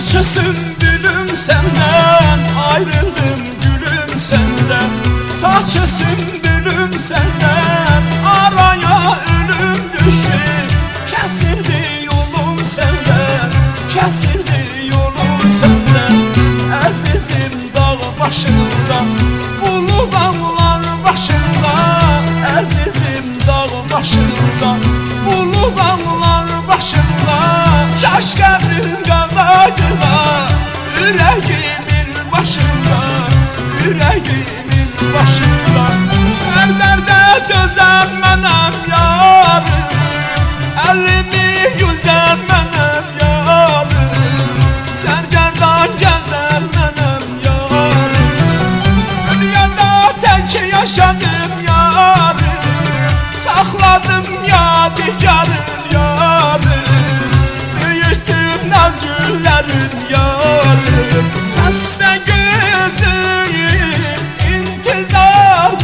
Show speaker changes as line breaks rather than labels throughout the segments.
Saçı sümbülüm senden, ayrıldım gülüm senden. Saçı sümbülüm senden, araya ölüm düştü. Kesildi yolum senden, kesildi yolum senden. Azizim dağ başında, ulu dağlar başında. Azizim dağ başında, ulu dağlar başında. Keşke bir gazaydılar yüreğimin başında, yüreğimin başında. Her derde dözemmenem yarım, elimi yüzemmenem yarım. Sergerdan gezemmenem yarım. Dünyada tek yaşadım yarım, sakladım yadigarın yarım. Büyüttüm nazgüllerin yarım. Hasta gözüm intizardır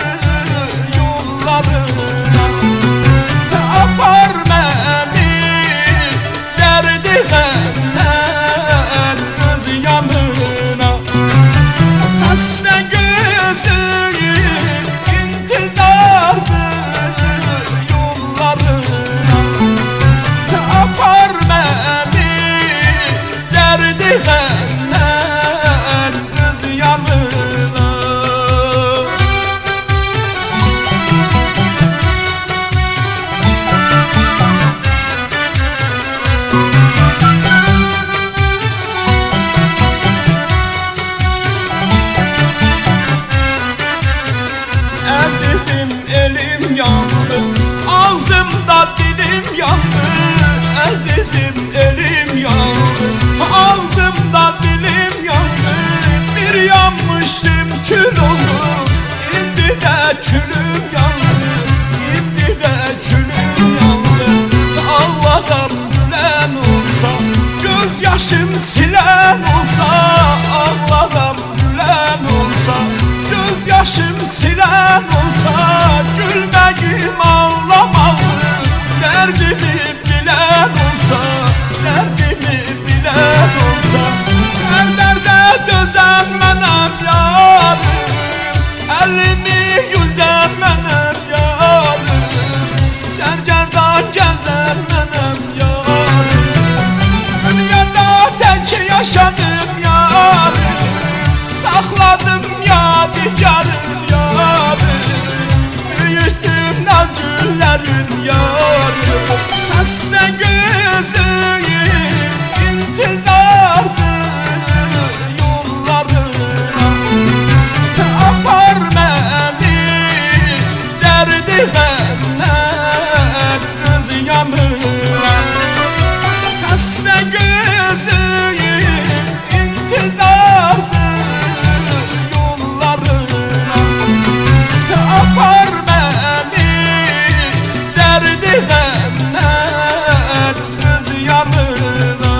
yollarına. Apar beni derdi hemden öz yanına. Hasta gözüm intizardır yollarına. Apar beni derdi hemden öz yanına. Azizim elim yandı, ağzımda dilim yandı. Azizim elim yandı, ağzımda dilim yandı. Bir yanmıştım kül oldu, şimdi de külüm yandı. Şimdi de külüm yandı. Allah'ım gülen olsa, gözyaşım silen olsa. Allah'ım gülen olsa, gözyaşım silen olsa. Gülmeyim ağlamalı, derdimi bilen olsa. Derdimi bilen olsa. Her derde dözemmenem yarım, elimi yüzemmenem yarım. Sergerdan gezemmenem yarım. Dünyada tek yaşadım yarım, sakladım yadigarın yarım. Büyüttüm nazgüllerin yarım. Hasta gözüm intizardır yollarına. Apar beni derdi hemden öz yanına. Hasta gözüm intizardır yollarına. Apar beni derdi hemden öz yanına.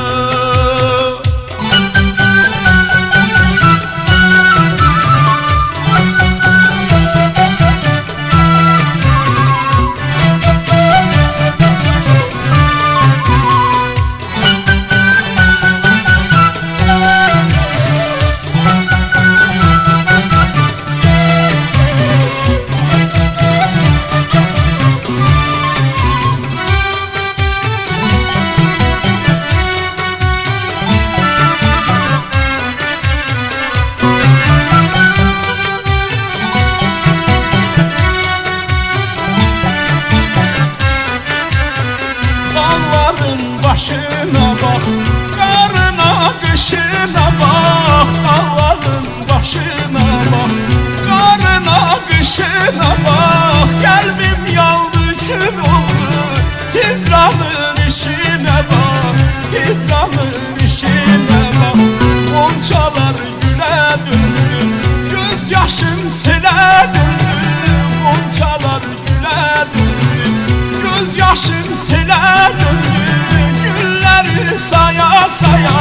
Başına bak, karına kışına bak. Dağların başına bak, karına kışına bak. Kalbim yandı kül oldu, hicranın işine bak. Hicranın işine bak. Goncalar güle döndü, gözyaşım sile döndü. Goncalar güle döndü, gözyaşım sile döndü. Saya saya